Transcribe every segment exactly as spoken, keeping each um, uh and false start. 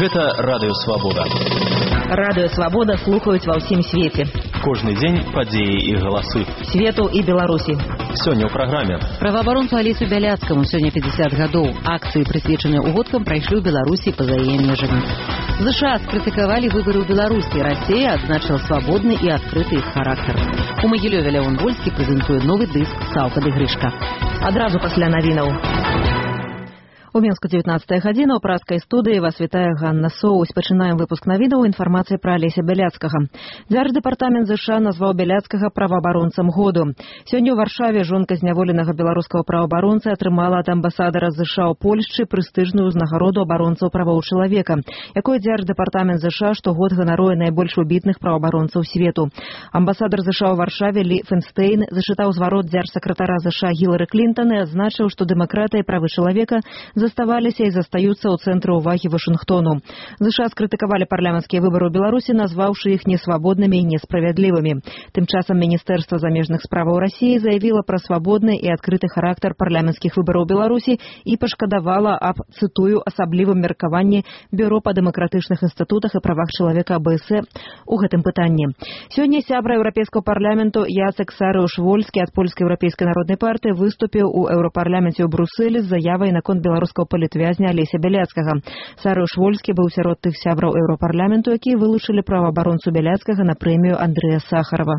Гэта Радыё Свабода. Радыё Свабода слухаюць ва ўсім свеце. Кожны дзень падзеі і галасы. Свету і Беларусі. Сёння ў праграме. Праваабаронцу Алесю Бяляцкаму сёння пятьдесят гадоў. Акцыі, прысвечаныя угодкам, прайшлі ў Беларусі па-за яе межамі. ЗША скрытыкавалі выбары ў Беларусі. Расія адзначыла свабодны і адкрыты іх характар. У Магілёве Лявон Вольскі прэзентуе новы дыск «Цалка ды Грышка». Адразу пасля навінаў. У Мінску дзевятнадцатая гадзіна, у пражскай студыі вас вітае Ганна Соусь. Пачынаем выпуск навінаў інфармацыі пра Алеся Бяляцкага. Дзярждэпартамент ЗША назваў Бяляцкага праваабаронцам году. Сёння ў Варшаве жонка зняволенага беларускага праваабаронцы атрымала ад амбасадара ЗША ў Польшчы прэстыжную ўзнагароду абаронцаў правоў чалавека, якой дзярждэпартамент ЗША штогод ганаруе найбольш выбітных праваабаронцаў свету. Амбасадар ЗША ў Варшаве Лі Фенстейн зачытаў зварот дзяржсакратара ЗША Гілары Клінтан і адзначыў, што дэмакратыя і правы чалавека заставаліся і застаюцца ў цэнтры ўвагі Вашынгтону. ЗША скрытыкавалі парламенцкія выбары ў Беларусі, назваўшы іх несвабоднымі і несправядлівымі. Тым часам Міністэрства замежных справаў Расіі заявіла пра свабодны і адкрыты характар парламенцкіх выбараў Беларусі і пашкадавала аб, цытую, асаблівым меркаванні Бюро па дэмакратычных інстытутах і правах чалавека АБС у гэтым пытанні. Сёння сябра Еўрапейскага парламенту Яцек Сарыуш-Вольскі ад Польскай еўрапейскай народнай партыі выступіў у Еўрапарламенце ў Брусэлі з заявай наконт беларускага палітвязня Алеся Бяляцкага. Сарыуш-Вольскі быў сярод тых сябраў Еўрапарламенту, якія вылучылі праваабаронцу Бяляцкага на прэмію Андрэя Сахарова.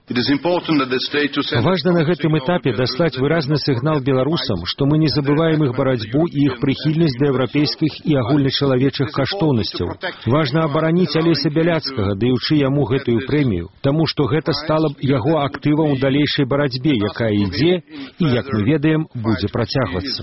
Важна на гэтым этапе даслаць выразны сігнал беларусам, што мы не забываем іх барацьбу і іх прыхільнасць да еўрапейскіх і агульначалавечых каштоўнасцяў. Важна абараніць Алеся Бяляцкага, даючы яму гэтую прэмію, таму што гэта стала б яго актывам у далейшай барацьбе, якая ідзе і, як мы ведаем, будзе працягвацца.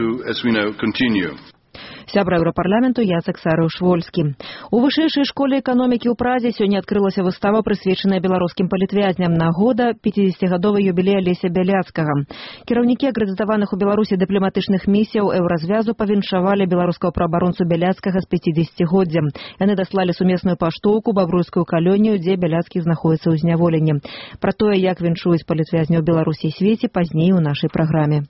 Сябра Еўрапарламенту Яцек Сарыуш-Вольскі. У вышэйшай школе эканомікі ў Празе сёння адкрылася выстава, прысвечаная беларускім палітвязням нагода пяцідзесяцігадовай юбілея Алеся Бяляцкага. Кіраўнікі акрэдытаваных у Беларусі дыпламатычных місіяў Еўразвязу павіншавалі беларускага праабаронцу Бяляцкага з пяцідзесяцігоддзям. Яны даслалі сумесную паштоўку бабруйскую калонію, дзе Бяляцкі знаходіцца ў зняволенні. Пра тое, як віншуюць палітвязняў Беларусі і свеце, пазней у нашай праграме.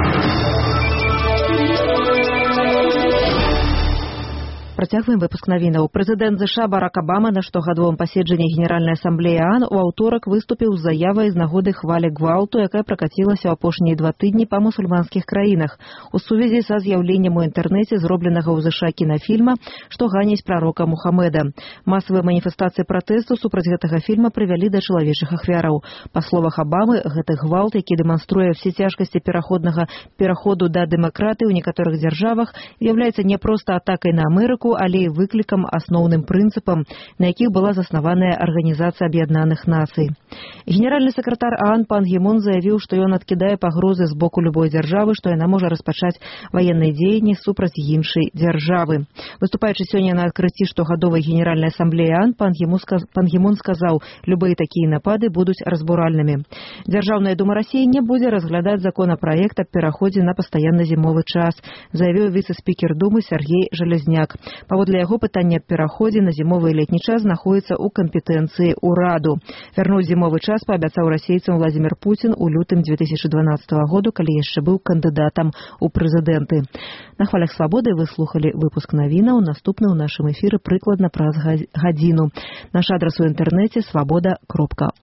Працягваем выпуск навінаў. Прэзідэнт ЗША Барак Абама на штогадовым паседжанні Генеральнай асамблеі ААН у аўторак выступіў з заявай з нагоды хвалі гвалту, якая пракацілася ў апошнія два тыдні па мусульманскіх краінах у сувязі са з'яўленнем у інтэрнэце зробленага ў ЗША кінафільма, што ганіць прарока Мухаммеда. Масавыя маніфестацыі пратэсту супраць гэтага фільма прывялі да чалавечых ахвяраў. Па словах Абамы, гэты гвалт, які дэманструе ўсе цяжкасці пераходнага пераходу да дэмакратыі ў некаторых дзяржавах, з'яўляецца не проста атакай на Амерыку, але і выклікам асноўным прынцыпам, на якіх была заснаваная Арганізацыя Аб'яднаных Нацый. Генеральны сакратар ААН Пан Гі Мун заявіў, што ён адкідае пагрозы з боку любой дзяржавы, што яна можа распачаць ваенныя дзеянні супраць іншай дзяржавы. Выступаючы сёння на адкрыцці штогадовай Генеральнай асамблеі ААН, Пан Гі Мун сказаў, любыя такія напады будуць разбуральнымі. Дзяржаўная дума Расіі не будзе разглядаць законапраект аб пераходзе на пастаянны зімовы час, заявіў віцэ-спікер думы Сергей Жалязняк. Паводле яго пытання аб пераходзе на зімовы і летні час знаходзіцца ў кампетэнцыі ўраду. Вярнуць зімовы час паабяцаў расейцам Владзімір Пуцін у лютым две тысячы дванаццатага году, калі яшчэ быў кандыдатам у прэзідэнты. На хвалях свабоды вы слухалі выпуск навінаў. Наступны ў нашым эфіры прыкладна праз гадзіну. Наш адрас у інтэрнэце свабода кропка